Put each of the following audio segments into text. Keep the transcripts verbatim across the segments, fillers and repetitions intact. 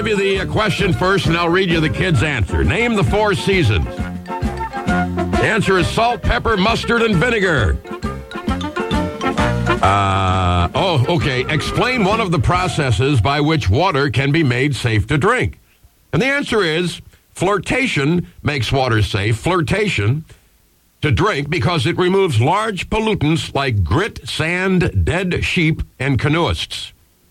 give you the uh, question first, and I'll read you the kid's answer. Name the four seasons. The answer is salt, pepper, mustard, and vinegar. Uh, oh, okay. Explain one of the processes by which water can be made safe to drink. And the answer is flirtation makes water safe. Flirtation to drink because it removes large pollutants like grit, sand, dead sheep, and canoeists.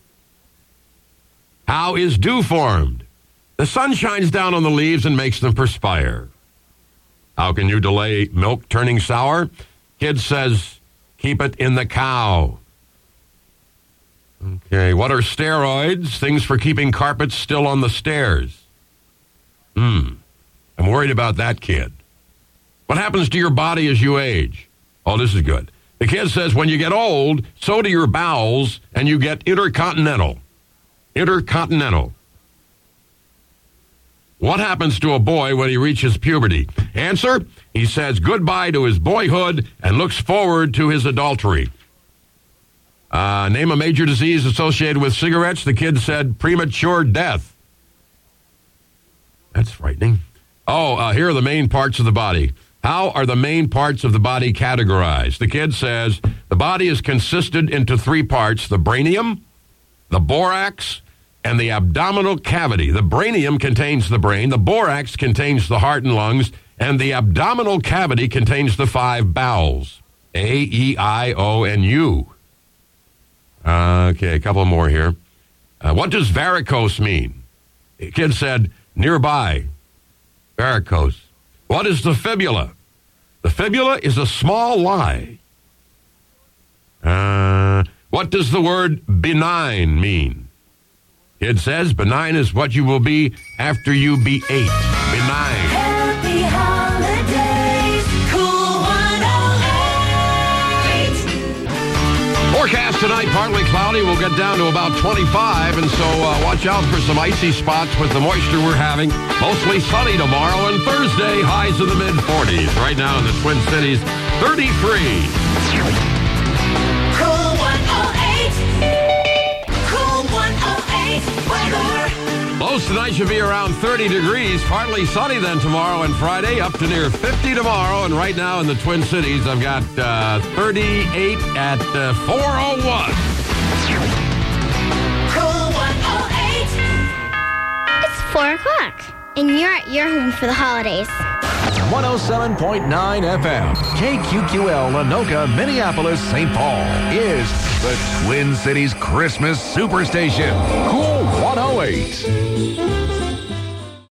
How is dew formed? The sun shines down on the leaves and makes them perspire. How can you delay milk turning sour? Kid says, keep it in the cow. Okay, what are steroids? Things for keeping carpets still on the stairs. Hmm, I'm worried about that kid. What happens to your body as you age? Oh, this is good. The kid says when you get old, so do your bowels, and you get intercontinental. Intercontinental. What happens to a boy when he reaches puberty? Answer, he says goodbye to his boyhood and looks forward to his adultery. Uh, name a major disease associated with cigarettes. The kid said premature death. That's frightening. Oh, uh, here are the main parts of the body. How are the main parts of the body categorized? The kid says the body is consisted into three parts, the brainium, the borax, and the abdominal cavity. The brainium contains the brain, the borax contains the heart and lungs, and the abdominal cavity contains the five bowels. A, E, I, O, and U. Uh, okay, a couple more here. Uh, what does varicose mean? The kid said, nearby. Varicose. What is the fibula? The fibula is a small lie. Uh, what does the word benign mean? It says benign is what you will be after you be eight. Benign. Happy holidays, Cool one oh eight. Forecast tonight, partly cloudy. We'll get down to about twenty-five, and so uh, watch out for some icy spots with the moisture we're having. Mostly sunny tomorrow, and Thursday, highs in the mid-forties. Right now in the Twin Cities, thirty-three. Cool one oh eight. Cool one oh eight weather. Lows tonight should be around thirty degrees. Partly sunny then tomorrow and Friday, up to near fifty tomorrow. And right now in the Twin Cities, I've got uh, thirty-eight at uh, four oh one. Cool one oh eight. It's four o'clock, and you're at your home for the holidays. one oh seven point nine F M. K Q Q L, Lanoka, Minneapolis, Saint Paul is the Twin Cities Christmas Superstation. Cool one oh eight.